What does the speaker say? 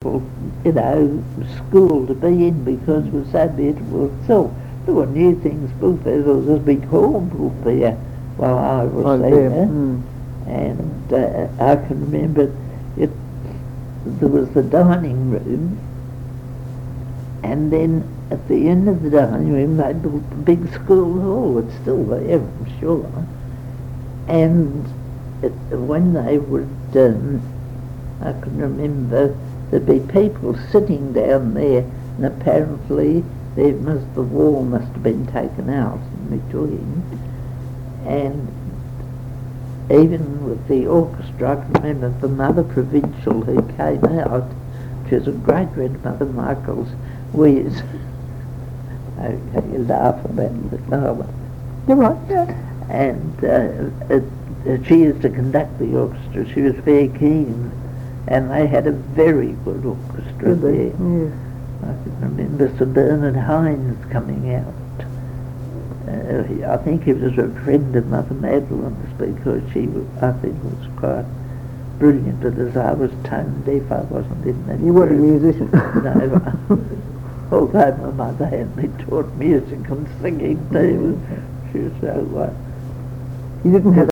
wonderful, school to be in because it was so beautiful itself. There were new things built there. There was this big hall built there while I was there. And I can remember it. There was the dining room, and then at the end of the dining room they built a big school hall. It's still there, I'm sure. And when they would, I can remember there'd be people sitting down there, and apparently the wall must have been taken out in between. And even with the orchestra, I can remember the Mother Provincial who came out, which was a great grandmother, Michael's Wears. Okay, you laugh about it now. You're right, yeah. And she used to conduct the orchestra. She was very keen, and they had a very good orchestra there. Yeah. I can remember Sir Bernard Hines coming out. I think he was a friend of Mother Madeline's because she, I think, was quite brilliant. But as I was tone deaf, I wasn't in that. You weren't a musician. No. Although my mother had me taught music and singing too. She was so You didn't have